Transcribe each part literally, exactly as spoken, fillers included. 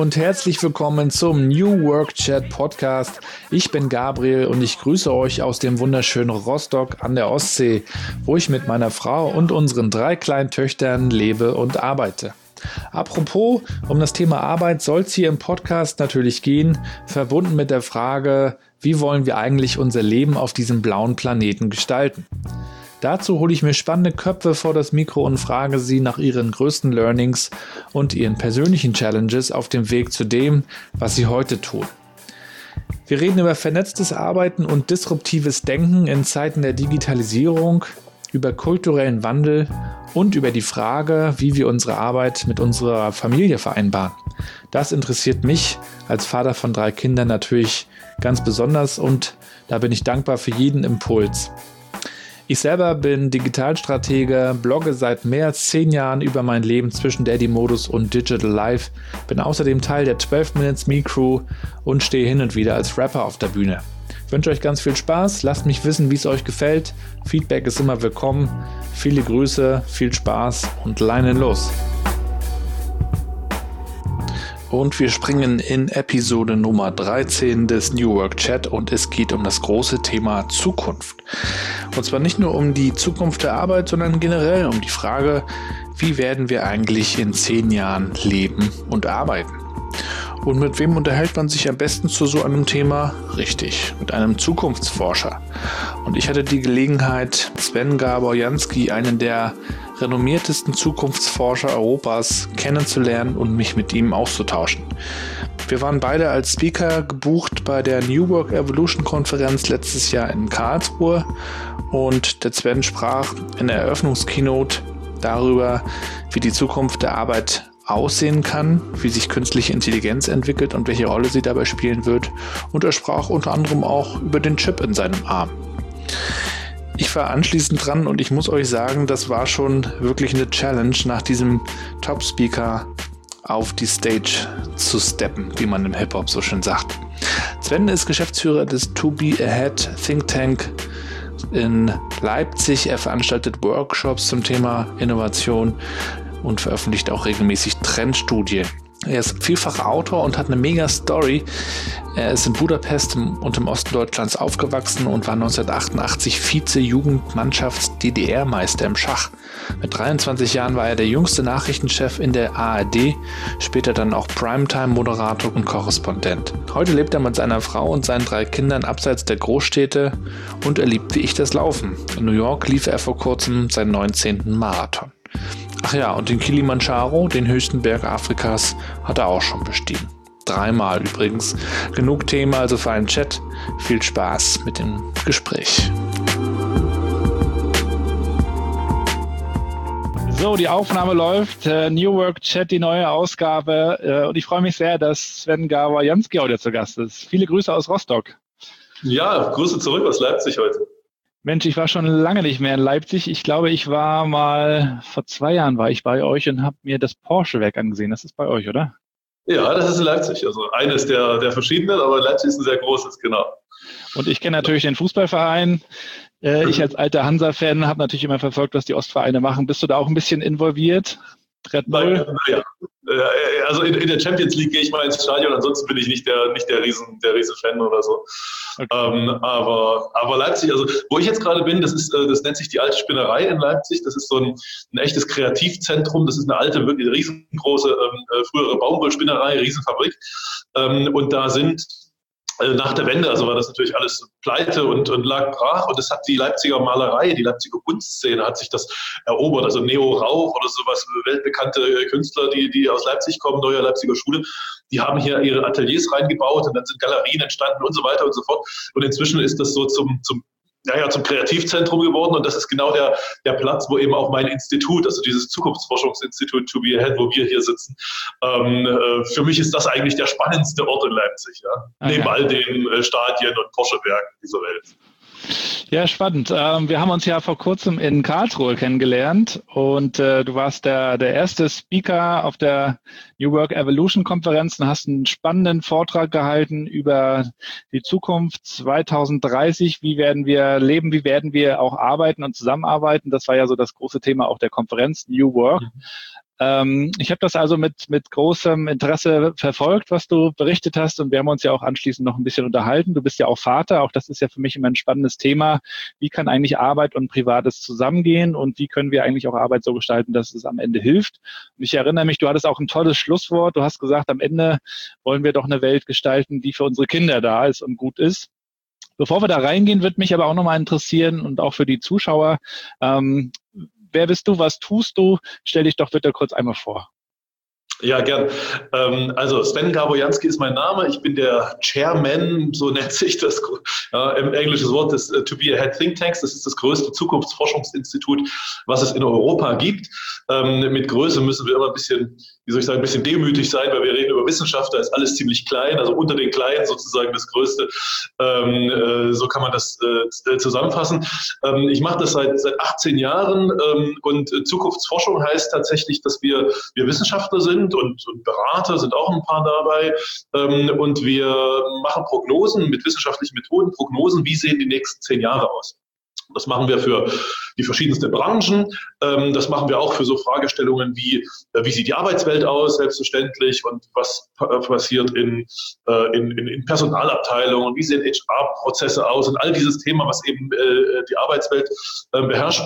und herzlich willkommen zum New Work Chat Podcast. Ich bin Gabriel und ich grüße euch aus dem wunderschönen Rostock an der Ostsee, wo ich mit meiner Frau und unseren drei kleinen Töchtern lebe und arbeite. Apropos, um das Thema Arbeit soll es hier im Podcast natürlich gehen, verbunden mit der Frage, wie wollen wir eigentlich unser Leben auf diesem blauen Planeten gestalten? Dazu hole ich mir spannende Köpfe vor das Mikro und frage sie nach ihren größten Learnings und ihren persönlichen Challenges auf dem Weg zu dem, was sie heute tun. Wir reden über vernetztes Arbeiten und disruptives Denken in Zeiten der Digitalisierung, über kulturellen Wandel und über die Frage, wie wir unsere Arbeit mit unserer Familie vereinbaren. Das interessiert mich als Vater von drei Kindern natürlich ganz besonders und da bin ich dankbar für jeden Impuls. Ich selber bin Digitalstratege, blogge seit mehr als zehn Jahren über mein Leben zwischen Daddy-Modus und Digital Life, bin außerdem Teil der zwölf Minutes Me Crew und stehe hin und wieder als Rapper auf der Bühne. Ich wünsche euch ganz viel Spaß, lasst mich wissen, wie es euch gefällt. Feedback ist immer willkommen. Viele Grüße, viel Spaß und Leinen los. Und wir springen in Episode Nummer dreizehn des New Work Chat und es geht um das große Thema Zukunft. Und zwar nicht nur um die Zukunft der Arbeit, sondern generell um die Frage, wie werden wir eigentlich in zehn Jahren leben und arbeiten? Und mit wem unterhält man sich am besten zu so einem Thema? Richtig, mit einem Zukunftsforscher. Und ich hatte die Gelegenheit, Sven Gabor-Jansky, einen der renommiertesten Zukunftsforscher Europas, kennenzulernen und mich mit ihm auszutauschen. Wir waren beide als Speaker gebucht bei der New Work Evolution Konferenz letztes Jahr in Karlsruhe und der Sven sprach in der Eröffnungskeynote darüber, wie die Zukunft der Arbeit aussehen kann, wie sich künstliche Intelligenz entwickelt und welche Rolle sie dabei spielen wird. Und er sprach unter anderem auch über den Chip in seinem Arm. Ich war anschließend dran und ich muss euch sagen, das war schon wirklich eine Challenge, nach diesem Top-Speaker auf die Stage zu steppen, wie man im Hip-Hop so schön sagt. Sven ist Geschäftsführer des To Be Ahead Think Tank in Leipzig. Er veranstaltet Workshops zum Thema Innovation und veröffentlicht auch regelmäßig Trendstudien. Er ist vielfacher Autor und hat eine mega Story. Er ist in Budapest und im Osten Deutschlands aufgewachsen und war neunzehnhundertachtundachtzig Vize-Jugendmannschafts-D D R-Meister im Schach. Mit dreiundzwanzig Jahren war er der jüngste Nachrichtenchef in der A R D, später dann auch Primetime-Moderator und Korrespondent. Heute lebt er mit seiner Frau und seinen drei Kindern abseits der Großstädte und er liebt wie ich das Laufen. In New York lief er vor kurzem seinen neunzehnten Marathon. Ach ja, und den Kilimanjaro, den höchsten Berg Afrikas, hat er auch schon bestiegen. Dreimal übrigens. Genug Thema also für einen Chat. Viel Spaß mit dem Gespräch. So, die Aufnahme läuft. Äh, New Work Chat, die neue Ausgabe. Äh, und ich freue mich sehr, dass Sven Gabor-Jansky heute zu Gast ist. Viele Grüße aus Rostock. Ja, Grüße zurück aus Leipzig heute. Mensch, ich war schon lange nicht mehr in Leipzig. Ich glaube, ich war mal, vor zwei Jahren war ich bei euch und habe mir das Porsche-Werk angesehen. Das ist bei euch, oder? Ja, das ist in Leipzig. Also eines der, der verschiedenen, aber Leipzig ist ein sehr großes, genau. Und ich kenne natürlich den Fußballverein. Äh, ich als alter Hansa-Fan habe natürlich immer verfolgt, was die Ostvereine machen. Bist du da auch ein bisschen involviert? Red Bull? Ja, also in, in der Champions League gehe ich mal ins Stadion, ansonsten bin ich nicht der, nicht der Riesen, der Riesen-Fan oder so. Okay. Ähm, aber, aber Leipzig, also wo ich jetzt gerade bin, das ist, das nennt sich die Alte Spinnerei in Leipzig. Das ist so ein, ein echtes Kreativzentrum. Das ist eine alte, wirklich riesengroße, ähm, frühere Baumwollspinnerei, Riesenfabrik. Ähm, und da sind nach der Wende, also war das natürlich alles pleite und, und lag brach und das hat die Leipziger Malerei, die Leipziger Kunstszene hat sich das erobert, also Neo Rauch oder sowas, weltbekannte Künstler, die, die aus Leipzig kommen, neue Leipziger Schule, die haben hier ihre Ateliers reingebaut und dann sind Galerien entstanden und so weiter und so fort und inzwischen ist das so zum, zum naja, zum Kreativzentrum geworden und das ist genau der, der Platz, wo eben auch mein Institut, also dieses Zukunftsforschungsinstitut To Be Ahead, wo wir hier sitzen, ähm, äh, für mich ist das eigentlich der spannendste Ort in Leipzig, ja? Okay. Neben all den äh, Stadien und Porsche-Werken dieser Welt. Ja, spannend. Ähm, wir haben uns ja vor kurzem in Karlsruhe kennengelernt und äh, du warst der, der erste Speaker auf der New Work Evolution Konferenz und hast einen spannenden Vortrag gehalten über die Zukunft zwanzig dreißig. Wie werden wir leben? Wie werden wir auch arbeiten und zusammenarbeiten? Das war ja so das große Thema auch der Konferenz New Work. Mhm. Ähm, ich habe das also mit, mit großem Interesse verfolgt, was du berichtet hast, und wir haben uns ja auch anschließend noch ein bisschen unterhalten. Du bist ja auch Vater, auch das ist ja für mich immer ein spannendes Thema. Wie kann eigentlich Arbeit und Privates zusammengehen und wie können wir eigentlich auch Arbeit so gestalten, dass es am Ende hilft? Und ich erinnere mich, du hattest auch ein tolles Schlusswort. Du hast gesagt, am Ende wollen wir doch eine Welt gestalten, die für unsere Kinder da ist und gut ist. Bevor wir da reingehen, wird mich aber auch nochmal interessieren und auch für die Zuschauer, ähm, wer bist du, was tust du? Stell dich doch bitte kurz einmal vor. Ja, gern. Ähm, also Sven Gabojanski ist mein Name. Ich bin der Chairman, so nennt sich das ja, im englischen Wort des uh, To Be Ahead Think Tanks. Das ist das größte Zukunftsforschungsinstitut, was es in Europa gibt. Ähm, mit Größe müssen wir immer ein bisschen, wie soll ich sagen, ein bisschen demütig sein, weil wir reden über Wissenschaft, da ist alles ziemlich klein, also unter den Kleinen sozusagen das Größte. Ähm, äh, so kann man das äh, zusammenfassen. Ähm, ich mache das seit, seit achtzehn Jahren ähm, und äh, Zukunftsforschung heißt tatsächlich, dass wir, wir Wissenschaftler sind und, und Berater sind auch ein paar dabei ähm, und wir machen Prognosen mit wissenschaftlichen Methoden, Prognosen, wie sehen die nächsten zehn Jahre aus. Das machen wir für die verschiedensten Branchen. Das machen wir auch für so Fragestellungen wie, wie sieht die Arbeitswelt aus, selbstverständlich, und was passiert in, in, in Personalabteilungen, wie sehen H R-Prozesse aus und all dieses Thema, was eben die Arbeitswelt beherrscht.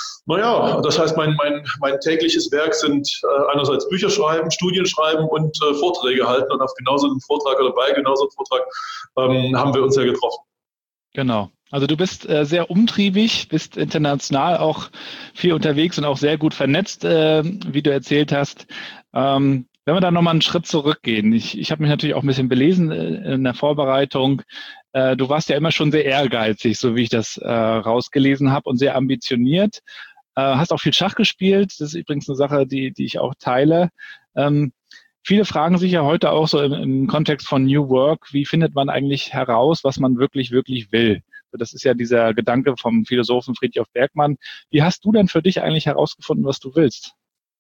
Naja, das heißt, mein, mein, mein tägliches Werk sind äh, einerseits Bücher schreiben, Studien schreiben und äh, Vorträge halten. Und auf genau so einem Vortrag oder bei genau so einem Vortrag ähm, haben wir uns ja getroffen. Genau. Also du bist äh, sehr umtriebig, bist international auch viel unterwegs und auch sehr gut vernetzt, äh, wie du erzählt hast. Ähm, wenn wir da nochmal einen Schritt zurückgehen. Ich, ich habe mich natürlich auch ein bisschen belesen äh, in der Vorbereitung. Äh, du warst ja immer schon sehr ehrgeizig, so wie ich das äh, rausgelesen habe, und sehr ambitioniert. Hast auch viel Schach gespielt. Das ist übrigens eine Sache, die, die ich auch teile. Ähm, viele fragen sich ja heute auch so im, im Kontext von New Work, wie findet man eigentlich heraus, was man wirklich, wirklich will? Das ist ja dieser Gedanke vom Philosophen Friedrich Bergmann. Wie hast du denn für dich eigentlich herausgefunden, was du willst?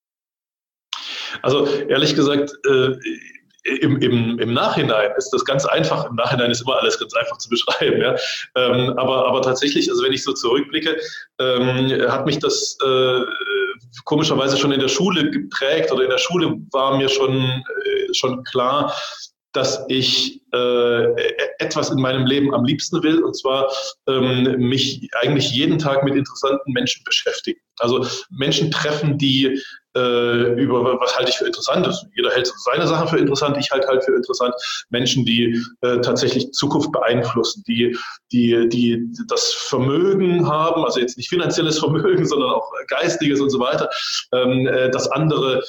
Also ehrlich gesagt, äh, Im, im, im Nachhinein ist das ganz einfach. Im Nachhinein ist immer alles ganz einfach zu beschreiben. Ja? Ähm, aber, aber tatsächlich, also wenn ich so zurückblicke, ähm, hat mich das äh, komischerweise schon in der Schule geprägt, oder in der Schule war mir schon, äh, schon klar, dass ich äh, etwas in meinem Leben am liebsten will, und zwar ähm, mich eigentlich jeden Tag mit interessanten Menschen beschäftigen. Also Menschen treffen, die äh, über was halte ich für interessant. Jeder hält seine Sachen für interessant, ich halte halt für interessant. Menschen, die äh, tatsächlich Zukunft beeinflussen, die, die, die das Vermögen haben, also jetzt nicht finanzielles Vermögen, sondern auch geistiges und so weiter, ähm, äh, dass andere,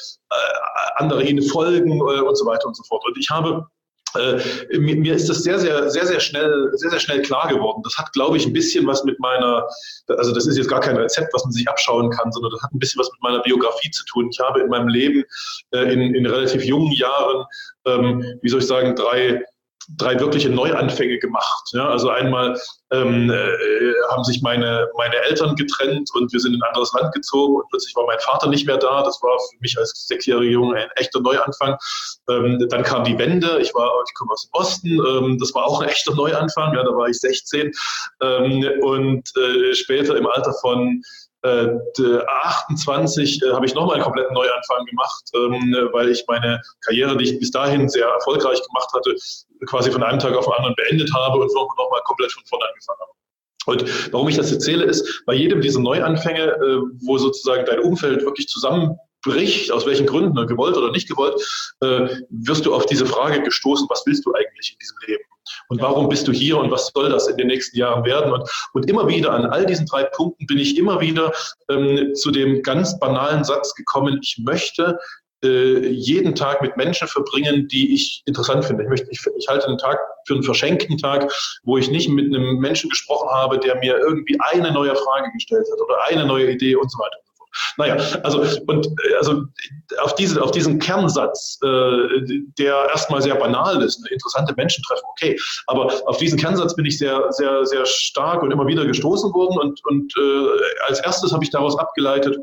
äh, andere ihnen folgen äh, und so weiter und so fort. Und ich habe Äh, mir, mir ist das sehr, sehr, sehr, sehr schnell, sehr, sehr schnell klar geworden. Das hat, glaube ich, ein bisschen was mit meiner, also das ist jetzt gar kein Rezept, was man sich abschauen kann, sondern das hat ein bisschen was mit meiner Biografie zu tun. Ich habe in meinem Leben äh, in, in relativ jungen Jahren, ähm, wie soll ich sagen, drei drei wirkliche Neuanfänge gemacht. Ja, also einmal ähm, äh, haben sich meine, meine Eltern getrennt und wir sind in ein anderes Land gezogen und plötzlich war mein Vater nicht mehr da. Das war für mich als sechsjähriger Junge ein echter Neuanfang. Ähm, dann kam die Wende. Ich war, ich komme aus dem Osten. Ähm, das war auch ein echter Neuanfang. Ja, da war ich sechzehn. Ähm, und äh, später im Alter von Äh, achtundzwanzig äh, habe ich nochmal einen kompletten Neuanfang gemacht, ähm, weil ich meine Karriere, die ich bis dahin sehr erfolgreich gemacht hatte, quasi von einem Tag auf den anderen beendet habe und nochmal komplett von vorne angefangen habe. Und warum ich das erzähle, ist, bei jedem dieser Neuanfänge, äh, wo sozusagen dein Umfeld wirklich zusammenbricht, aus welchen Gründen, ne, gewollt oder nicht gewollt, äh, wirst du auf diese Frage gestoßen, was willst du eigentlich in diesem Leben? Und warum bist du hier und was soll das in den nächsten Jahren werden? Und, und immer wieder an all diesen drei Punkten bin ich immer wieder ähm, zu dem ganz banalen Satz gekommen, ich möchte äh, jeden Tag mit Menschen verbringen, die ich interessant finde. Ich, möchte, ich, ich halte einen Tag für einen verschenkten Tag, wo ich nicht mit einem Menschen gesprochen habe, der mir irgendwie eine neue Frage gestellt hat oder eine neue Idee und so weiter. Naja, also, und, also auf, diese, auf diesen Kernsatz, äh, der erstmal sehr banal ist, ne, interessante Menschen treffen, okay, aber auf diesen Kernsatz bin ich sehr, sehr, sehr stark und immer wieder gestoßen worden und, und äh, als erstes habe ich daraus abgeleitet,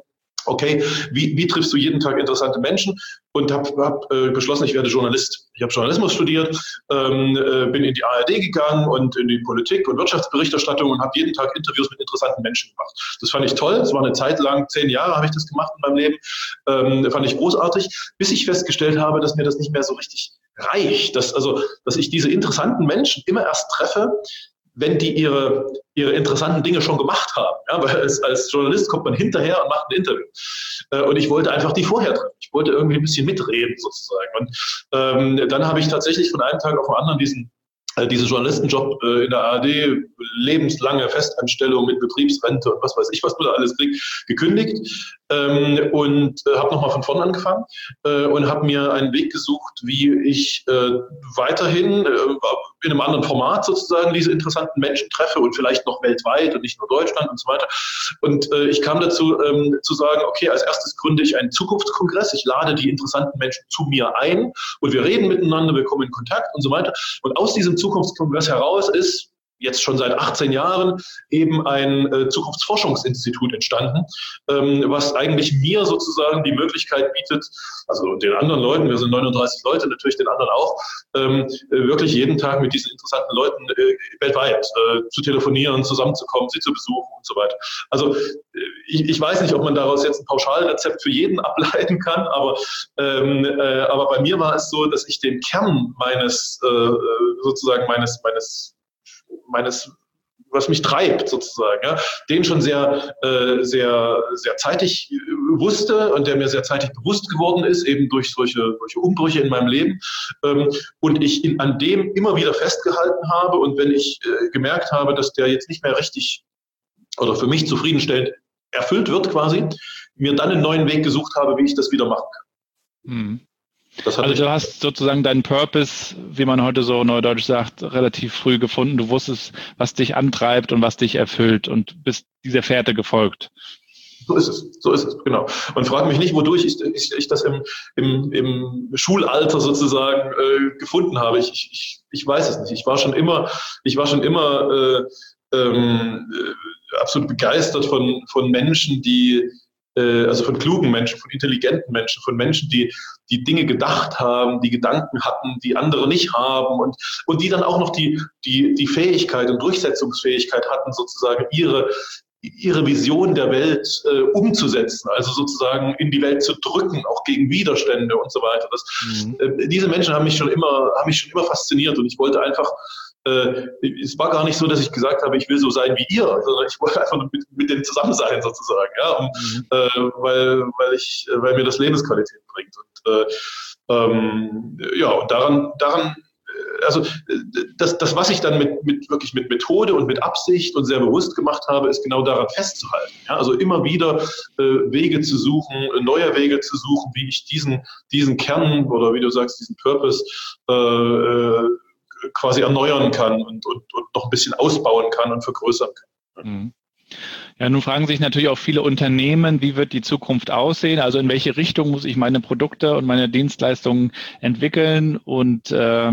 okay, wie, wie triffst du jeden Tag interessante Menschen? Und habe hab, äh, beschlossen, ich werde Journalist. Ich habe Journalismus studiert, ähm, äh, bin in die A R D gegangen und in die Politik- und Wirtschaftsberichterstattung und habe jeden Tag Interviews mit interessanten Menschen gemacht. Das fand ich toll. Das war eine Zeit lang, zehn Jahre habe ich das gemacht in meinem Leben. Ähm, fand ich großartig, bis ich festgestellt habe, dass mir das nicht mehr so richtig reicht. Dass, also, dass ich diese interessanten Menschen immer erst treffe, wenn die ihre, ihre interessanten Dinge schon gemacht haben. Ja, weil als, als Journalist kommt man hinterher und macht ein Interview. Äh, und ich wollte einfach die vorher treffen. Ich wollte irgendwie ein bisschen mitreden sozusagen. Und ähm, dann habe ich tatsächlich von einem Tag auf den anderen diesen äh, diesen Journalistenjob äh, in der A R D, lebenslange Festanstellung mit Betriebsrente und was weiß ich, was man da alles kriegt, gekündigt ähm, und äh, habe nochmal von vorn angefangen äh, und habe mir einen Weg gesucht, wie ich äh, weiterhin äh, in einem anderen Format sozusagen diese interessanten Menschen treffe und vielleicht noch weltweit und nicht nur Deutschland und so weiter. Und äh, ich kam dazu ähm, zu sagen, okay, als erstes gründe ich einen Zukunftskongress, ich lade die interessanten Menschen zu mir ein und wir reden miteinander, wir kommen in Kontakt und so weiter. Und aus diesem Zukunftskongress heraus ist jetzt schon seit achtzehn Jahren eben ein äh, Zukunftsforschungsinstitut entstanden, ähm, was eigentlich mir sozusagen die Möglichkeit bietet, also den anderen Leuten, wir sind neununddreißig Leute, natürlich den anderen auch, ähm, wirklich jeden Tag mit diesen interessanten Leuten äh, weltweit äh, zu telefonieren, zusammenzukommen, sie zu besuchen und so weiter. Also ich, ich weiß nicht, ob man daraus jetzt ein Pauschalrezept für jeden ableiten kann, aber, ähm, äh, aber bei mir war es so, dass ich den Kern meines, äh, sozusagen meines, meines meines, was mich treibt sozusagen, ja, den schon sehr, äh, sehr, sehr zeitig wusste und der mir sehr zeitig bewusst geworden ist, eben durch solche, solche Umbrüche in meinem Leben ähm, und ich in, an dem immer wieder festgehalten habe und wenn ich äh, gemerkt habe, dass der jetzt nicht mehr richtig oder für mich zufriedenstellend erfüllt wird quasi, mir dann einen neuen Weg gesucht habe, wie ich das wieder machen kann. Hm. Also du hast sozusagen deinen Purpose, wie man heute so neudeutsch sagt, relativ früh gefunden. Du wusstest, was dich antreibt und was dich erfüllt und bist dieser Fährte gefolgt. So ist es, so ist es, genau. Und frag mich nicht, wodurch ich, ich, ich das im, im, im Schulalter sozusagen äh, gefunden habe. Ich, ich, ich weiß es nicht. Ich war schon immer, ich war schon immer äh, ähm, äh, absolut begeistert von, von Menschen, die also von klugen Menschen, von intelligenten Menschen, von Menschen, die die Dinge gedacht haben, die Gedanken hatten, die andere nicht haben und und die dann auch noch die die die Fähigkeit und Durchsetzungsfähigkeit hatten, sozusagen ihre ihre Vision der Welt äh, umzusetzen, also sozusagen in die Welt zu drücken, auch gegen Widerstände und so weiter. Das, mhm. äh, diese Menschen haben mich schon immer haben mich schon immer fasziniert und ich wollte einfach Äh, es war gar nicht so, dass ich gesagt habe, ich will so sein wie ihr, sondern ich wollte einfach mit, mit denen zusammen sein sozusagen, ja, um, mhm. äh, weil, weil, ich, weil mir das Lebensqualität bringt. Und, äh, ähm, ja, und daran, daran also das, das, was ich dann mit, mit wirklich mit Methode und mit Absicht und sehr bewusst gemacht habe, ist genau daran festzuhalten. Ja, also immer wieder äh, Wege zu suchen, neue Wege zu suchen, wie ich diesen, diesen Kern oder wie du sagst, diesen Purpose äh, quasi erneuern kann und, und, und noch ein bisschen ausbauen kann und vergrößern kann. Ja, nun fragen sich natürlich auch viele Unternehmen, wie wird die Zukunft aussehen? Also in welche Richtung muss ich meine Produkte und meine Dienstleistungen entwickeln? Und äh,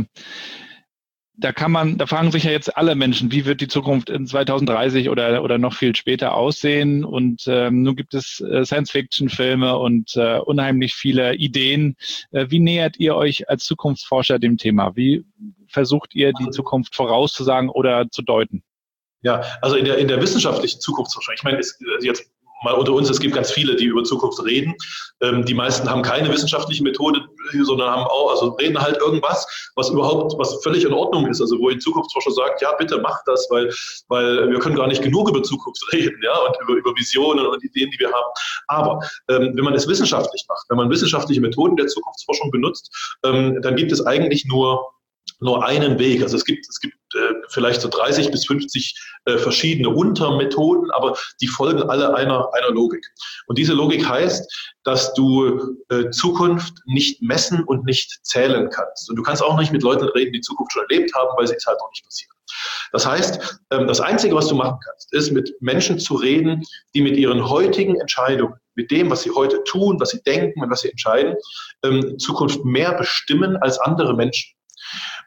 da kann man, da fragen sich ja jetzt alle Menschen, wie wird die Zukunft in zweitausenddreißig oder oder noch viel später aussehen? Und ähm, nun gibt es äh, Science-Fiction-Filme und äh, unheimlich viele Ideen. Äh, wie nähert ihr euch als Zukunftsforscher dem Thema? Wie versucht ihr die Zukunft vorauszusagen oder zu deuten? Ja, also in der in der wissenschaftlichen Zukunftsforschung. Ich meine, es, jetzt mal unter uns, es gibt ganz viele, die über Zukunft reden. Ähm, die meisten haben keine wissenschaftliche Methode, sondern haben auch, also reden halt irgendwas, was überhaupt, was völlig in Ordnung ist. Also wo ein Zukunftsforscher sagt, ja, bitte mach das, weil, weil wir können gar nicht genug über Zukunft reden, ja, und über, über Visionen und Ideen, die wir haben. Aber ähm, wenn man es wissenschaftlich macht, wenn man wissenschaftliche Methoden der Zukunftsforschung benutzt, ähm, dann gibt es eigentlich nur nur einen Weg. Also es gibt, es gibt äh, vielleicht so dreißig bis fünfzig äh, verschiedene Untermethoden, aber die folgen alle einer, einer Logik. Und diese Logik heißt, dass du äh, Zukunft nicht messen und nicht zählen kannst. Und du kannst auch nicht mit Leuten reden, die Zukunft schon erlebt haben, weil sie ist halt noch nicht passiert. Das heißt, ähm, das Einzige, was du machen kannst, ist mit Menschen zu reden, die mit ihren heutigen Entscheidungen, mit dem, was sie heute tun, was sie denken und was sie entscheiden, ähm, Zukunft mehr bestimmen als andere Menschen.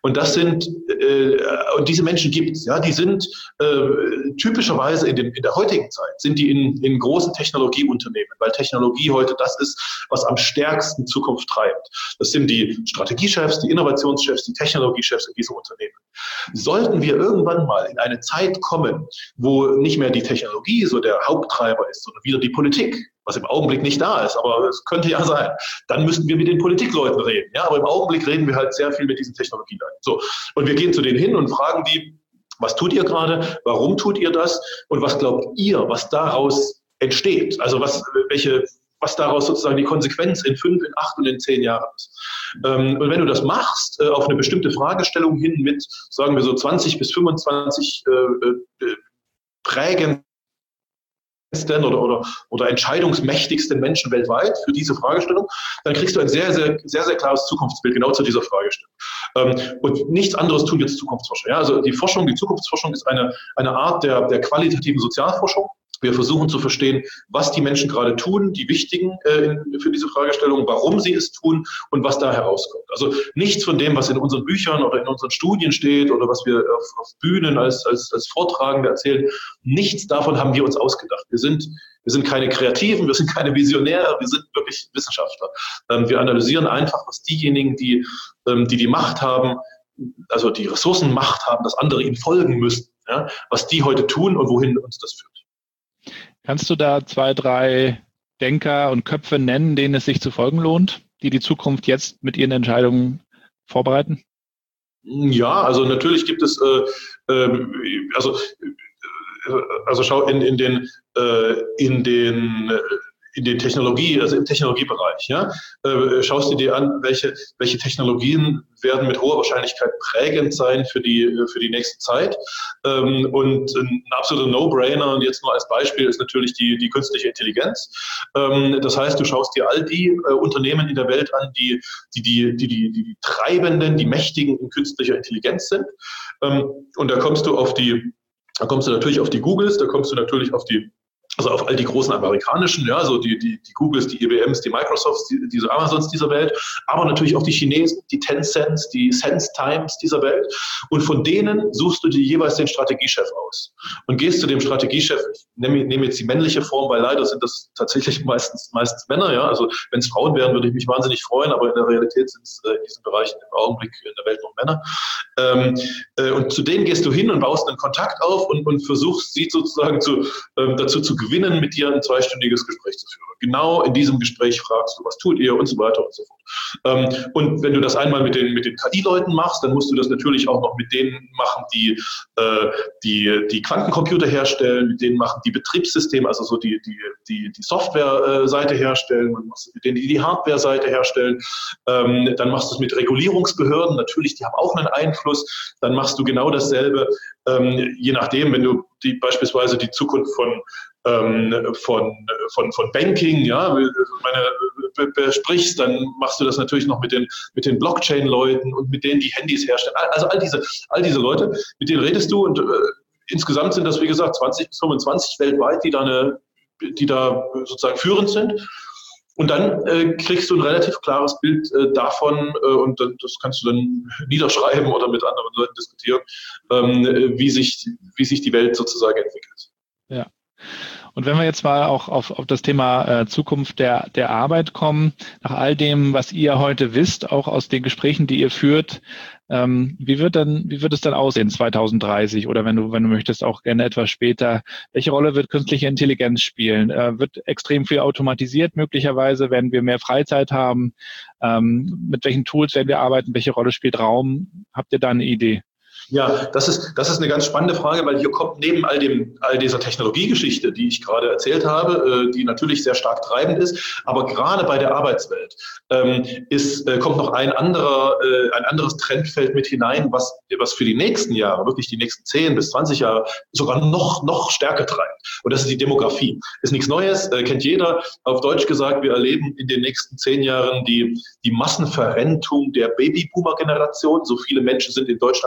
Und das sind, äh, und diese Menschen gibt es, ja, die sind äh, typischerweise in, dem, in der heutigen Zeit, sind die in, in großen Technologieunternehmen, weil Technologie heute das ist, was am stärksten Zukunft treibt. Das sind die Strategiechefs, die Innovationschefs, die Technologiechefs in diesen Unternehmen. Sollten wir irgendwann mal in eine Zeit kommen, wo nicht mehr die Technologie so der Haupttreiber ist, sondern wieder die Politik, was im Augenblick nicht da ist, aber es könnte ja sein, dann müssten wir mit den Politikleuten reden. Ja, aber im Augenblick reden wir halt sehr viel mit diesen Technologieleuten. So, und wir gehen zu denen hin und fragen die, was tut ihr gerade, warum tut ihr das und was glaubt ihr, was daraus entsteht? Also was, welche, was daraus sozusagen die Konsequenz in fünf, in acht und in zehn Jahren ist. Ähm, und wenn du das machst, äh, auf eine bestimmte Fragestellung hin mit, sagen wir so zwanzig bis fünfundzwanzig äh, äh, prägend Oder, oder, oder entscheidungsmächtigsten Menschen weltweit für diese Fragestellung, dann kriegst du ein sehr, sehr, sehr, sehr klares Zukunftsbild genau zu dieser Fragestellung. Ähm, und nichts anderes tun jetzt Zukunftsforscher. Ja? Also die Forschung, die Zukunftsforschung ist eine, eine Art der, der qualitativen Sozialforschung. Wir versuchen zu verstehen, was die Menschen gerade tun, die wichtigen äh, für diese Fragestellung, warum sie es tun und was da herauskommt. Also nichts von dem, was in unseren Büchern oder in unseren Studien steht oder was wir auf, auf Bühnen als, als, als Vortragende erzählen, nichts davon haben wir uns ausgedacht. Wir sind, wir sind keine Kreativen, wir sind keine Visionäre, wir sind wirklich Wissenschaftler. Ähm, wir analysieren einfach, was diejenigen, die, ähm, die die Macht haben, also die Ressourcenmacht haben, dass andere ihnen folgen müssen, ja, was die heute tun und wohin uns das führt. Kannst du da zwei, drei Denker und Köpfe nennen, denen es sich zu folgen lohnt, die die Zukunft jetzt mit ihren Entscheidungen vorbereiten? Ja, also natürlich gibt es, äh, äh, also, äh, also schau in, in den, äh, in den äh, in den Technologie, also im Technologiebereich, ja, äh, schaust du dir an, welche, welche Technologien werden mit hoher Wahrscheinlichkeit prägend sein für die, für die nächste Zeit. Ähm, und ein absoluter No-Brainer, und jetzt nur als Beispiel, ist natürlich die, die künstliche Intelligenz. Ähm, das heißt, du schaust dir all die äh, Unternehmen in der Welt an, die, die, die, die, die, die Treibenden, die Mächtigen in künstlicher Intelligenz sind. Ähm, und da kommst du auf die, da kommst du natürlich auf die Googles, da kommst du natürlich auf die Also auf all die großen amerikanischen, ja, so die, die, die Googles, die I B Ms, die Microsofts, die, diese Amazons dieser Welt, aber natürlich auch die Chinesen, die Tencents, die Sense Times dieser Welt. Und von denen suchst du dir jeweils den Strategiechef aus und gehst zu dem Strategiechef. Ich nehme, nehme jetzt die männliche Form, weil leider sind das tatsächlich meistens, meistens Männer, ja. Also wenn es Frauen wären, würde ich mich wahnsinnig freuen, aber in der Realität sind es äh, in diesen Bereichen im Augenblick in der Welt noch Männer. Ähm, äh, und zu denen gehst du hin und baust einen Kontakt auf und, und versuchst sie sozusagen zu, ähm, dazu zu gewinnen, mit dir ein zweistündiges Gespräch zu führen. Genau in diesem Gespräch fragst du, was tut ihr und so weiter und so fort. Ähm, und wenn du das einmal mit den, mit den K I-Leuten machst, dann musst du das natürlich auch noch mit denen machen, die, äh, die, die Quantencomputer herstellen, mit denen machen, die Betriebssysteme, also so die, die, die, die Software-Seite herstellen, und mit denen die die Hardware-Seite herstellen. Ähm, dann machst du es mit Regulierungsbehörden, natürlich, die haben auch einen Einfluss. Dann machst du genau dasselbe, ähm, je nachdem, wenn du die, beispielsweise die Zukunft von Von, von, von Banking, ja, meine, besprichst, dann machst du das natürlich noch mit den, mit den Blockchain-Leuten und mit denen, die Handys herstellen. Also all diese, all diese Leute, mit denen redest du, und äh, insgesamt sind das, wie gesagt, zwanzig bis fünfundzwanzig weltweit, die da, eine, die da sozusagen führend sind. Und dann äh, kriegst du ein relativ klares Bild äh, davon, äh, und dann, das kannst du dann niederschreiben oder mit anderen Leuten diskutieren, ähm, wie sich, wie sich die Welt sozusagen entwickelt. Ja. Und wenn wir jetzt mal auch auf, auf das Thema äh, Zukunft der, der Arbeit kommen, nach all dem, was ihr heute wisst, auch aus den Gesprächen, die ihr führt, ähm, wie wird dann, wie wird es dann aussehen zwanzig dreißig, oder wenn du, wenn du möchtest, auch gerne etwas später? Welche Rolle wird künstliche Intelligenz spielen? Äh, wird extrem viel automatisiert möglicherweise? Werden wir mehr Freizeit haben? Ähm, mit welchen Tools werden wir arbeiten? Welche Rolle spielt Raum? Habt ihr da eine Idee? Ja, das ist, das ist eine ganz spannende Frage, weil hier kommt neben all dem, all dieser Technologiegeschichte, die ich gerade erzählt habe, äh, die natürlich sehr stark treibend ist, aber gerade bei der Arbeitswelt ähm, ist, äh, kommt noch ein anderer, äh, ein anderes Trendfeld mit hinein, was, was für die nächsten Jahre, wirklich die nächsten zehn bis zwanzig Jahre sogar noch, noch stärker treibt. Und das ist die Demografie. Ist nichts Neues, äh, kennt jeder. Auf Deutsch gesagt, wir erleben in den nächsten zehn Jahren die, die Massenverrentung der Babyboomer-Generation. So viele Menschen sind in Deutschland noch nie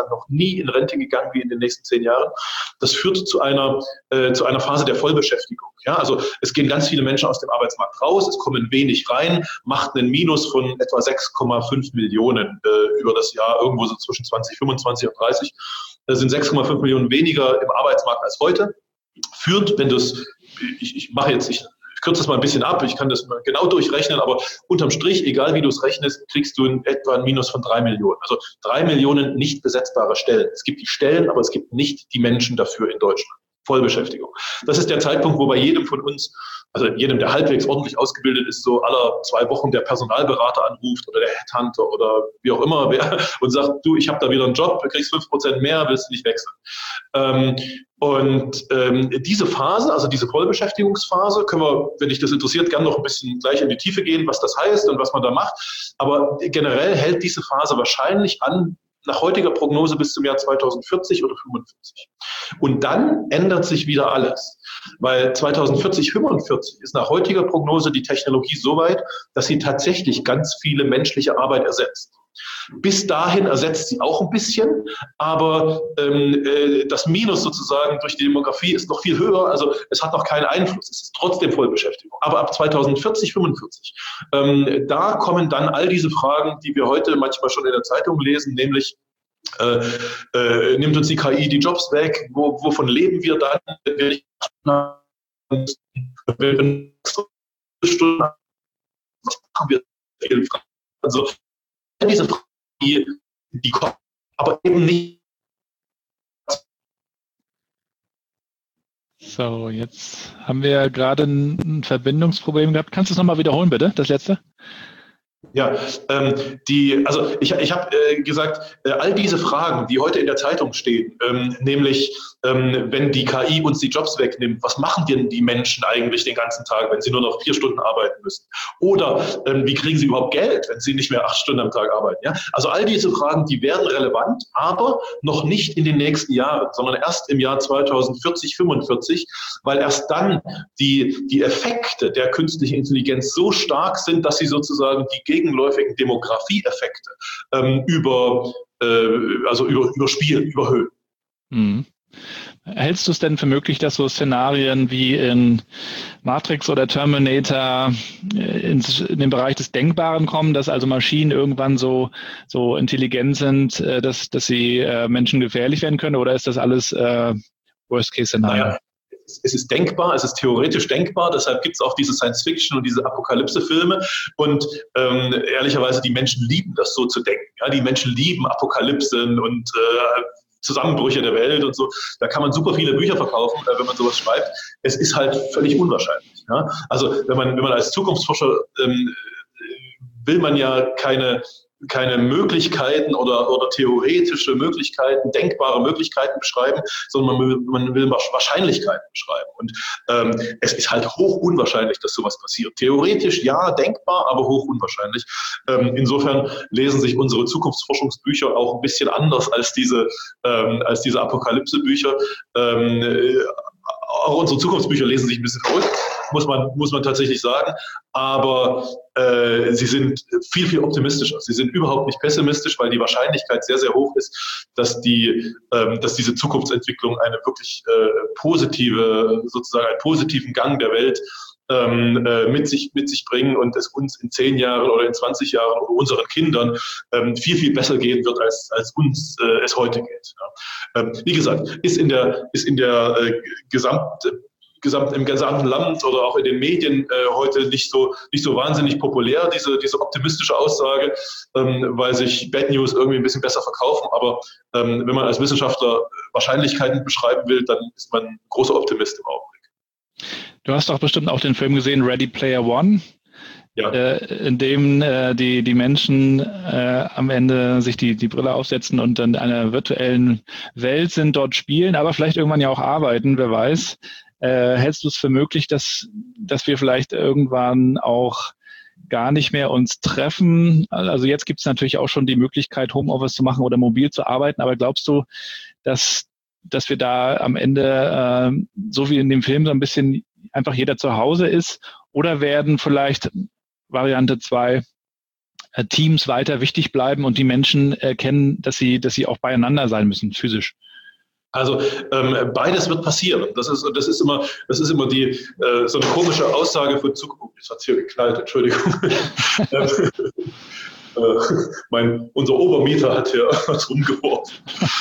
nie in Rente gegangen wie in den nächsten zehn Jahren. Das führt zu einer, äh, zu einer Phase der Vollbeschäftigung. Ja, also es gehen ganz viele Menschen aus dem Arbeitsmarkt raus, es kommen wenig rein, macht einen Minus von etwa sechs Komma fünf Millionen äh, über das Jahr, irgendwo so zwischen zwanzig fünfundzwanzig und dreißig. Das sind sechs Komma fünf Millionen weniger im Arbeitsmarkt als heute. Führt, wenn du es, ich, ich mache jetzt, ich, ich kürze das mal ein bisschen ab, ich kann das mal genau durchrechnen, aber unterm Strich, egal wie du es rechnest, kriegst du in etwa ein Minus von drei Millionen. Also drei Millionen nicht besetzbare Stellen. Es gibt die Stellen, aber es gibt nicht die Menschen dafür in Deutschland. Vollbeschäftigung. Das ist der Zeitpunkt, wo bei jedem von uns, also jedem, der halbwegs ordentlich ausgebildet ist, so aller zwei Wochen der Personalberater anruft oder der Headhunter oder wie auch immer wer und sagt, du, ich habe da wieder einen Job, du kriegst fünf Prozent mehr, willst du nicht wechseln. Ähm, und ähm, diese Phase, also diese Vollbeschäftigungsphase, können wir, wenn dich das interessiert, gerne noch ein bisschen gleich in die Tiefe gehen, was das heißt und was man da macht. Aber generell hält diese Phase wahrscheinlich an, nach heutiger Prognose bis zum Jahr zweitausendvierzig oder fünfundvierzig. Und dann ändert sich wieder alles, weil zweitausendvierzig, fünfundvierzig ist nach heutiger Prognose die Technologie so weit, dass sie tatsächlich ganz viele menschliche Arbeit ersetzt. Bis dahin ersetzt sie auch ein bisschen, aber ähm, äh, das Minus sozusagen durch die Demografie ist noch viel höher, also es hat noch keinen Einfluss, es ist trotzdem Vollbeschäftigung. Aber ab zweitausendvierzig, fünfundvierzig, ähm, da kommen dann all diese Fragen, die wir heute manchmal schon in der Zeitung lesen, nämlich äh, äh, nimmt uns die K I die Jobs weg, wo, wovon leben wir dann, wenn wir nicht Stunden, was machen wir? Also diese Fragen, die, die kommen, aber eben nicht. So, jetzt haben wir gerade ein Verbindungsproblem gehabt. Kannst du es nochmal wiederholen, bitte, das letzte? Ja, ähm, die, also ich, ich habe äh, gesagt, äh, all diese Fragen, die heute in der Zeitung stehen, ähm, nämlich ähm, wenn die K I uns die Jobs wegnimmt, was machen denn die Menschen eigentlich den ganzen Tag, wenn sie nur noch vier Stunden arbeiten müssen? Oder ähm, wie kriegen sie überhaupt Geld, wenn sie nicht mehr acht Stunden am Tag arbeiten? Ja? Also all diese Fragen, die werden relevant, aber noch nicht in den nächsten Jahren, sondern erst im Jahr zweitausendvierzig, fünfundvierzig, weil erst dann die, die Effekte der künstlichen Intelligenz so stark sind, dass sie sozusagen die gegenläufigen Demografieeffekte ähm, über, äh, also über, überspielen, überhöhen. Mhm. Hältst du es denn für möglich, dass so Szenarien wie in Matrix oder Terminator in, in den Bereich des Denkbaren kommen, dass also Maschinen irgendwann so, so intelligent sind, dass, dass sie äh, Menschen gefährlich werden können? Oder ist das alles äh, Worst-Case-Szenario? Naja. Es ist denkbar, es ist theoretisch denkbar, deshalb gibt es auch diese Science-Fiction und diese Apokalypse-Filme und ähm, ehrlicherweise, die Menschen lieben das so zu denken. Ja? Die Menschen lieben Apokalypsen und äh, Zusammenbrüche der Welt und so. Da kann man super viele Bücher verkaufen, äh, wenn man sowas schreibt. Es ist halt völlig unwahrscheinlich. Ja? Also wenn man, wenn man als Zukunftsforscher ähm, will man ja keine keine Möglichkeiten oder, oder theoretische Möglichkeiten, denkbare Möglichkeiten beschreiben, sondern man will, man will Wahrscheinlichkeiten beschreiben. Und ähm, es ist halt hoch unwahrscheinlich, dass sowas passiert. Theoretisch ja, denkbar, aber hoch unwahrscheinlich. Ähm, insofern lesen sich unsere Zukunftsforschungsbücher auch ein bisschen anders als diese, ähm, als diese Apokalypse-Bücher. Ähm, äh, auch unsere Zukunftsbücher lesen sich ein bisschen verrückt, muss man, muss man tatsächlich sagen. Aber äh, sie sind viel, viel optimistischer. Sie sind überhaupt nicht pessimistisch, weil die Wahrscheinlichkeit sehr, sehr hoch ist, dass, die, ähm, dass diese Zukunftsentwicklung eine wirklich äh, positive, sozusagen einen positiven Gang der Welt ähm, äh, mit sich, mit sich bringen und es uns in zehn Jahren oder in zwanzig Jahren oder unseren Kindern ähm, viel, viel besser gehen wird, als, als uns äh, es heute geht. Ja. Ähm, wie gesagt, ist in der, ist in der äh, Gesamt, Gesamt, im gesamten Land oder auch in den Medien äh, heute nicht so, nicht so wahnsinnig populär, diese, diese optimistische Aussage, ähm, weil sich Bad News irgendwie ein bisschen besser verkaufen. Aber ähm, wenn man als Wissenschaftler Wahrscheinlichkeiten beschreiben will, dann ist man ein großer Optimist im Augenblick. Du hast doch bestimmt auch den Film gesehen, Ready Player One, ja. äh, in dem äh, die, die Menschen äh, am Ende sich die, die Brille aufsetzen und dann in einer virtuellen Welt sind, dort spielen, aber vielleicht irgendwann ja auch arbeiten, wer weiß. Äh, hältst du es für möglich, dass, dass wir vielleicht irgendwann auch gar nicht mehr uns treffen? Also jetzt gibt es natürlich auch schon die Möglichkeit, Homeoffice zu machen oder mobil zu arbeiten, aber glaubst du, dass, dass wir da am Ende, äh, so wie in dem Film, so ein bisschen einfach jeder zu Hause ist? Oder werden vielleicht Variante zwei äh, Teams weiter wichtig bleiben und die Menschen erkennen, dass sie, dass sie auch beieinander sein müssen, physisch? Also ähm, beides wird passieren. Das ist, das ist immer, das ist immer die äh, so eine komische Aussage von Zukunft. Jetzt hat's hier geknallt, Entschuldigung. äh, mein, unser Obermieter hat hier was rumgeworfen.